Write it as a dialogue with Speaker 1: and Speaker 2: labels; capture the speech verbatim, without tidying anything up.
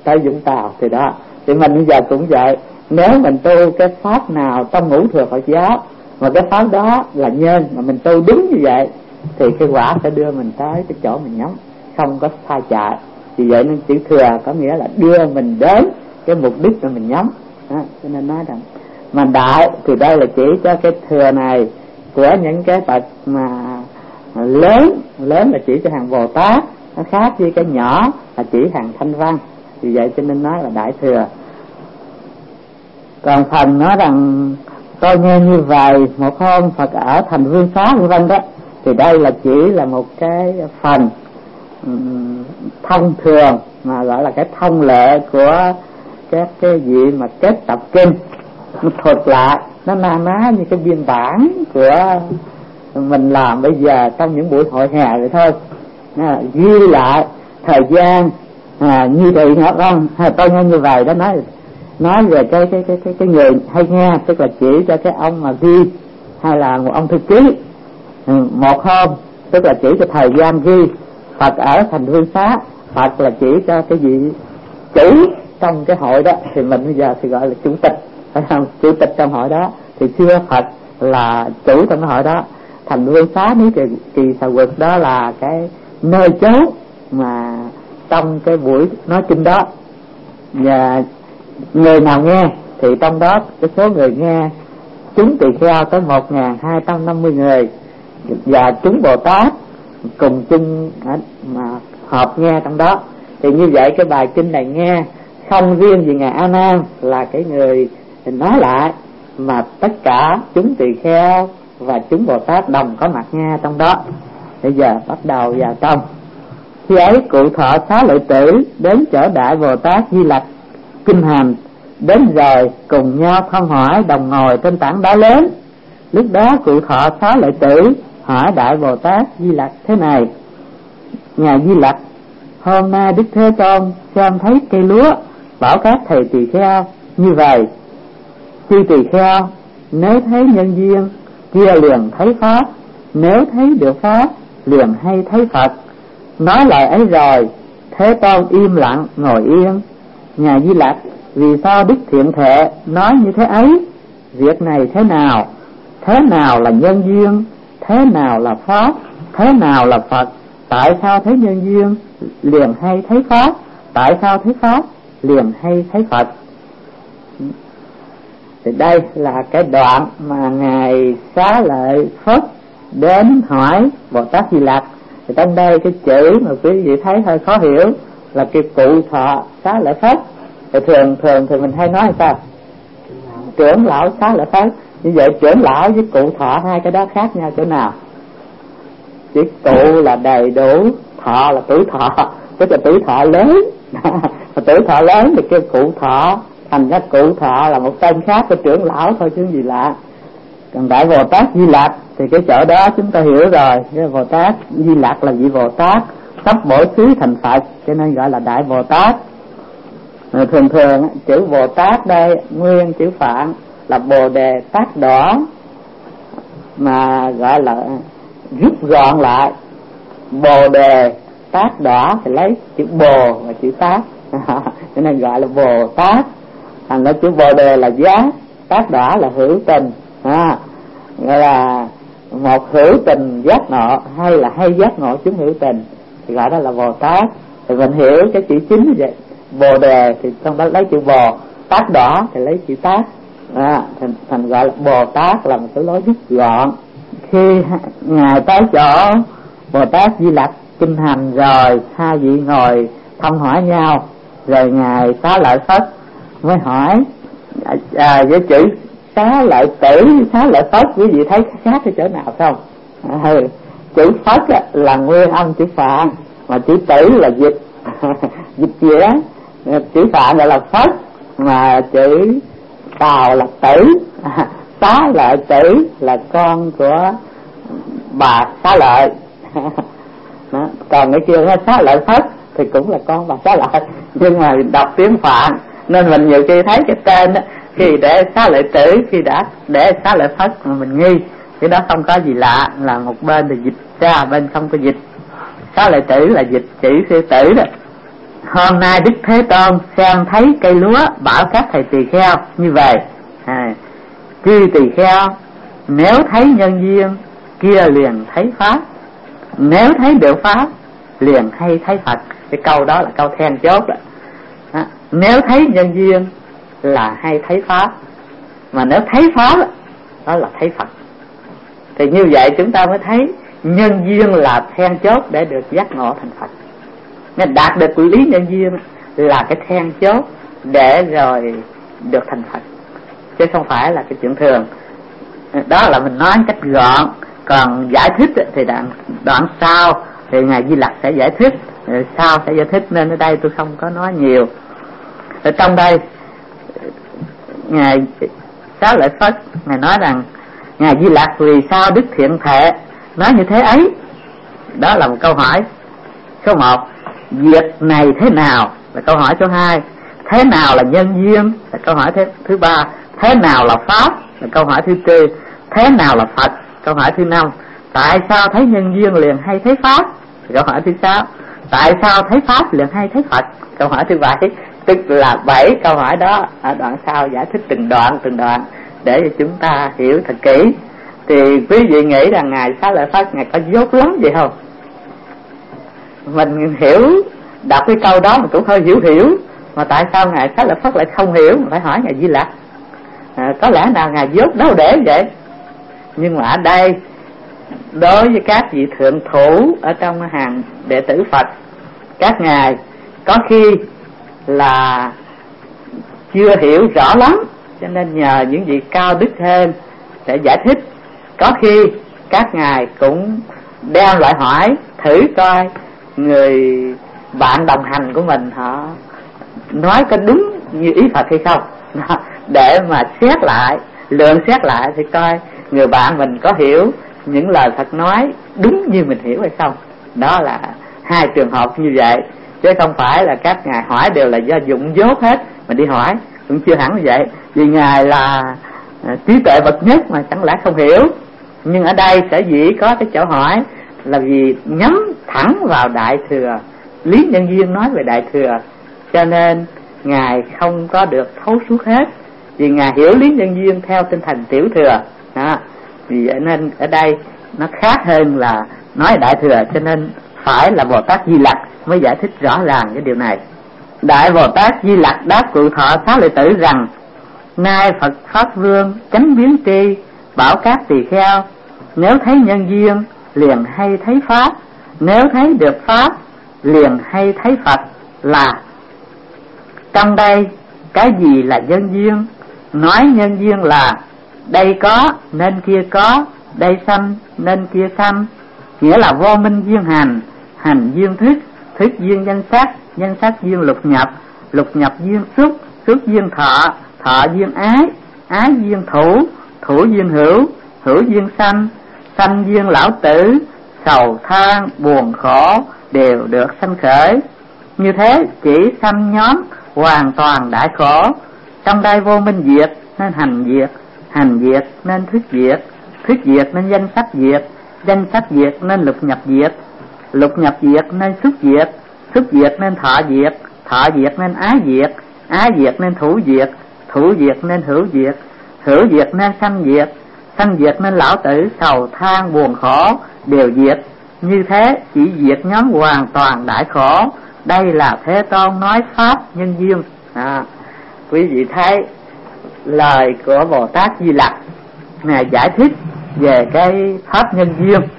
Speaker 1: tới Vũng Tàu. Thì đó, thì mình bây giờ cũng vậy. Nếu mình tu cái pháp nào trong ngũ thừa Phật giáo mà cái pháp đó là nhân, mà mình tu đúng như vậy thì cái quả sẽ đưa mình tới cái chỗ mình nhắm, không có sai chạy. Vì vậy nên chữ thừa có nghĩa là đưa mình đến cái mục đích mà mình nhắm đó. Cho nên nói rằng mà đại thì đây là chỉ cho cái thừa này của những cái bậc mà lớn, lớn là chỉ cho hàng Bồ Tát, nó khác với cái nhỏ là chỉ hàng Thanh Văn. Vì vậy cho nên nói là đại thừa. Còn phần nói rằng tôi nghe như vậy, một hôm Phật ở thành Vương Xá vân vân đó, thì đây là chỉ là một cái phần um, thông thường mà gọi là cái thông lệ của các cái vị mà kết tập kinh. Nó thuật lại, nó na ná như cái biên bản của mình làm bây giờ trong những buổi hội hè vậy thôi. À, ghi lại thời gian à, như vậy nữa không? À, tôi nghe như vậy đó, nói nói về cái cái cái cái cái người hay nghe, tức là chỉ cho cái ông mà ghi hay là một ông thư ký. Ừ, một hôm tức là chỉ cho thời gian ghi. Phật ở thành Vương Xá, Phật là chỉ cho cái vị chủ trong cái hội đó, thì mình bây giờ thì gọi là chủ tịch, phải không? Chủ tịch trong hội đó. Thì xưa Phật là chủ trong cái hội đó. Thành Vương Xá ní kỳ, kỳ Xà Quật đó là cái nơi chốn mà trong cái buổi nói kinh đó, và người nào nghe thì trong đó cái số người nghe chúng tỳ kheo tới một nghìn hai trăm năm mươi người, và chúng Bồ Tát cùng chung mà hợp nghe trong đó. Thì như vậy cái bài kinh này nghe không riêng gì ngài A Nan là cái người nói lại, mà tất cả chúng tỳ kheo và chúng Bồ Tát đồng có mặt nghe trong đó. Bây giờ bắt đầu vào trong. Khi ấy cụ thọ Xá Lợi Tử đến chỗ Đại Bồ Tát Di Lặc kinh hành. Đến rồi cùng nhau thăm hỏi, đồng ngồi trên tảng đá lớn. Lúc đó cụ thọ Xá Lợi Tử hỏi Đại Bồ Tát Di Lặc thế này: Ngài Di Lặc, hôm nay Đức Thế Tôn xem thấy cây lúa, bảo các thầy tỳ kheo như vậy: chư tỳ kheo, nếu thấy nhân duyên kia liền thấy pháp, nếu thấy được pháp liền hay thấy Phật. Nói lời ấy rồi, Thế Tôn im lặng ngồi yên. Ngài Di Lặc, vì sao Đức Thiện Thệ nói như thế ấy? Việc này thế nào? Thế nào là nhân duyên? Thế nào là pháp? Thế nào là Phật? Tại sao thấy nhân duyên liền hay thấy pháp? Tại sao thấy pháp liền hay thấy Phật? Thì đây là cái đoạn mà ngài Xá Lợi Phất đến hỏi Bồ Tát Di Lặc. Thì trong đây cái chữ mà quý vị thấy hơi khó hiểu là cái cụ thọ Xá Lợi Phất. Thì thường thường thì mình hay nói sao? Trưởng lão Xá Lợi Phất. Như vậy trưởng lão với cụ thọ hai cái đó khác nhau chỗ nào? Chữ cụ là đầy đủ, thọ là tuổi thọ, tức là tuổi thọ lớn. Mà tuổi thọ lớn thì kêu cụ thọ, thành ra cụ thọ là một tên khác của trưởng lão thôi chứ gì lạ. Còn Đại Bồ Tát Di Lặc thì cái chỗ đó chúng ta hiểu rồi. Cái Bồ Tát Di Lặc là vị Bồ Tát sắp bổ xứ thành Phật, cho nên gọi là Đại Bồ Tát. Rồi thường thường chữ Bồ Tát đây nguyên chữ Phạn là Bồ Đề Tát Đỏ, mà gọi là rút gọn lại Bồ Đề Tát Đỏ thì lấy chữ Bồ và chữ Tát cho nên gọi là Bồ Tát. Thành ra chữ Bồ Đề là giác, Tát Đỏ là hữu tình, à, gọi là một hữu tình giác ngộ, hay là hay giác ngộ chúng hữu tình thì gọi đó là Bồ Tát. Thì mình hiểu cái chữ chính như vậy. Bồ Đề thì trong đó lấy chữ Bồ, Tát Đỏ thì lấy chữ Tát, à, thành, thành gọi là Bồ Tát là một cái lối rút gọn. Khi ngài tới chỗ Bồ Tát Di Lặc kinh hành rồi, hai vị ngồi thăm hỏi nhau, rồi ngài Xá Lợi Phất mới hỏi à, với chữ Xá Lợi Tử, Xá Lợi Phất quý vị thấy khác ở chỗ nào không? À, chữ Phất là nguyên âm chữ Phạn, mà chữ Tử là dịch dịch nghĩa. Chữ Phạn gọi là Phất, mà chữ Tào là Tử. À, Xá Lợi Tử là con của bà Xá Lợi. Đó. Còn cái kia Xá Lợi Phất thì cũng là con bà Xá Lợi, nhưng mà đọc tiếng Phạn nên mình nhiều khi thấy cái tên đó, khi để Xá Lợi Tử, khi đã để Xá Lợi Phất mà mình nghi cái đó không có gì lạ, là một bên thì dịch ra, bên không có dịch. Xá Lợi Tử là dịch chữ sư tử đó. hôm nay Đức Thế Tôn xem thấy cây lúa, bảo các thầy tỳ kheo như vậy: à, chư tỳ kheo, nếu thấy nhân duyên kia liền thấy pháp, nếu thấy được pháp liền hay thấy Phật. Cái câu đó là câu then chốt đó. À, nếu thấy nhân duyên là hay thấy pháp, mà nếu thấy pháp đó là thấy Phật. Thì như vậy chúng ta mới thấy nhân duyên là then chốt để được giác ngộ thành Phật. Nên đạt được lý nhân duyên là cái then chốt để rồi được thành Phật, chứ không phải là cái chuyện thường. Đó là mình nói cách gọn. Còn giải thích thì đoạn, đoạn sau thì Ngài Di Lặc sẽ giải thích, sau sẽ giải thích, nên ở đây tôi không có nói nhiều. Ở trong đây Ngài Xá Lợi Phất Ngài nói rằng: Ngài Di Lặc vì sao Đức Thiện Thệ nói như thế ấy? Đó là một câu hỏi số một. Việc này thế nào là câu hỏi số hai. Thế nào là nhân duyên là câu hỏi thứ, thứ ba. Thế nào là pháp là câu hỏi thứ tư. Thế nào là Phật câu hỏi thứ năm. Tại sao thấy nhân duyên liền hay thấy pháp câu hỏi thứ sáu. Tại sao thấy pháp liền hay thấy Phật câu hỏi thứ bảy. Tức là bảy câu hỏi đó ở đoạn sau giải thích từng đoạn từng đoạn để cho chúng ta hiểu thật kỹ. Thì quý vị nghĩ rằng Ngài Xá Lợi Phất Ngài có dốt lắm vậy không? Mình hiểu đọc cái câu đó mình cũng hơi hiểu hiểu, mà tại sao Ngài Xá Lợi Phất lại không hiểu? Mình phải hỏi Ngài Di Lặc. À, có lẽ nào Ngài dốt đâu để vậy? Nhưng mà ở đây đối với các vị thượng thủ ở trong hàng đệ tử Phật, các ngài có khi là chưa hiểu rõ lắm, cho nên nhờ những vị cao đức hơn để giải thích. Có khi các ngài cũng đem lại hỏi thử coi người bạn đồng hành của mình họ nói có đúng như ý Phật hay không, để mà xét lại, lượng xét lại thì coi người bạn mình có hiểu những lời Phật nói đúng như mình hiểu hay không. Đó là hai trường hợp như vậy, chứ không phải là các ngài hỏi đều là do dụng dốt hết mà đi hỏi, cũng chưa hẳn như vậy. Vì ngài là trí tuệ bậc nhất mà chẳng lẽ không hiểu. Nhưng ở đây sở dĩ có cái chỗ hỏi là vì nhắm thẳng vào Đại Thừa, lý nhân duyên nói về Đại Thừa, cho nên ngài không có được thấu suốt hết, vì ngài hiểu lý nhân duyên theo tinh thần Tiểu Thừa. Đó. Vì vậy nên ở đây nó khác hơn là nói Đại Thừa, cho nên phải là Bồ Tát Di Lặc mới giải thích rõ ràng cái điều này. Đại Bồ Tát Di Lặc đáp Cự Thọ Xá Lợi Tử rằng: Nay Phật Pháp Vương chánh biến tri, bảo các tỳ kheo, nếu thấy nhân duyên liền hay thấy pháp, nếu thấy được pháp liền hay thấy Phật. Là trong đây cái gì là nhân duyên? Nói nhân duyên là đây có nên kia có, đây sanh nên kia sanh, nghĩa là vô minh duyên hành, hành duyên thức, thức duyên danh sắc, danh sắc duyên lục nhập, lục nhập duyên xúc, xúc duyên thọ, thọ duyên ái, ái duyên thủ, thủ duyên hữu, hữu duyên sanh, sanh duyên lão tử, sầu than buồn khổ đều được sanh khởi. Như thế chỉ sanh nhóm hoàn toàn đại khổ. Trong đây vô minh diệt nên hành diệt, hành diệt nên thức diệt, thức diệt nên danh sắc diệt, danh sắc diệt nên lục nhập diệt, lục nhập diệt nên xúc diệt, xúc diệt nên thọ diệt, thọ diệt nên ái diệt, ái diệt nên thủ diệt, thủ diệt nên hữu diệt, hữu diệt nên sanh diệt, sanh diệt nên lão tử, sầu than buồn khổ đều diệt. Như thế chỉ diệt nhóm hoàn toàn đại khổ. Đây là Thế Tôn nói pháp nhân duyên. À, quý vị thấy lời của Bồ Tát Di Lặc ngài giải thích về cái pháp nhân duyên